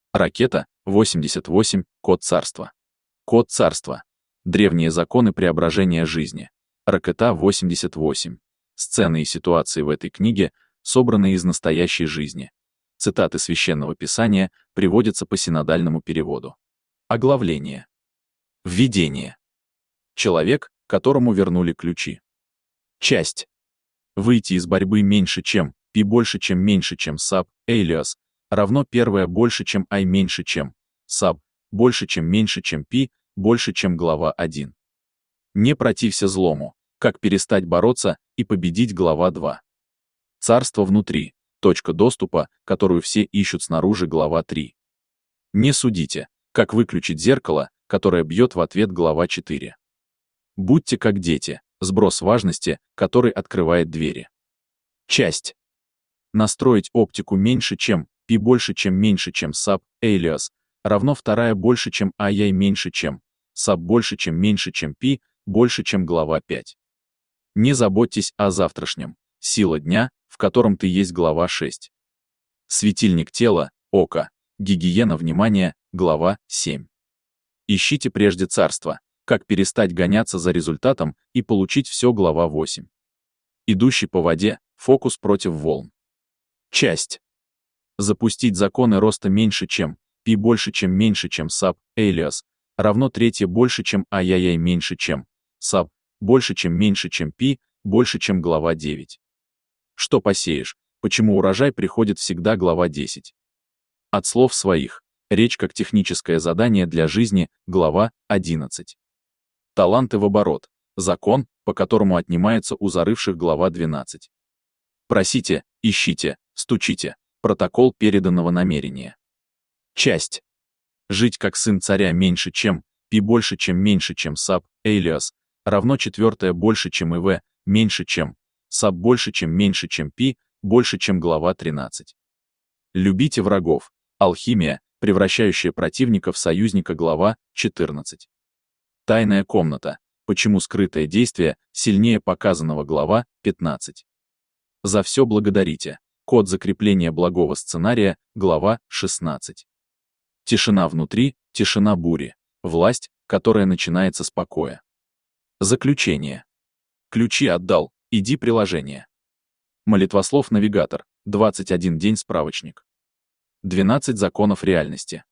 Ракета 88, код царства. Код царства. Древние законы преображения жизни. Ракета 88. Сцены и ситуации в этой книге собраны из настоящей жизни. Цитаты Священного Писания приводятся по синодальному переводу. Оглавление. Введение. Человек, которому вернули ключи. Часть. Выйти из борьбы меньше чем, π больше чем меньше чем саб, элиас, равно первое больше чем I меньше чем, саб, больше чем меньше чем π, больше чем глава 1. Не протився злому, как перестать бороться и победить глава 2. Царство внутри, точка доступа, которую все ищут снаружи глава 3. Не судите, как выключить зеркало, которое бьет в ответ глава 4. Будьте как дети, сброс важности, который открывает двери. Часть. Настроить оптику меньше чем, π больше чем меньше чем саб, элиас, равно вторая больше чем ай меньше чем, саб больше чем меньше чем π, больше чем глава 5. Не заботьтесь о завтрашнем, сила дня, в котором ты есть глава 6. Светильник тела, око, гигиена внимания, глава 7. Ищите прежде царство, как перестать гоняться за результатом и получить все, глава 8. Идущий по воде, фокус против волн. Часть. Запустить законы роста меньше чем, π больше чем меньше чем саб, элиас, равно третье больше чем ай меньше чем, саб, больше чем меньше чем π, больше чем глава 9. Что посеешь, почему урожай приходит всегда, глава 10. От слов своих. Речь как техническое задание для жизни, глава 11. Таланты в оборот. Закон, по которому отнимается у зарывших, глава 12. Просите, ищите, стучите. Протокол переданного намерения. Часть. Жить как сын царя меньше чем, π больше чем меньше чем саб, элиас, равно четвертое больше чем ив, меньше чем, саб больше чем меньше чем π, больше чем глава 13. Любите врагов. Алхимия, превращающая противника в союзника, глава 14. Тайная комната. Почему скрытое действие сильнее показанного, глава 15. За все благодарите. Код закрепления благого сценария, глава 16. Тишина внутри, тишина бури. Власть, которая начинается с покоя. Заключение. Ключи отдал, иди приложение. Молитвослов-навигатор, 21 день справочник. 12 законов реальности.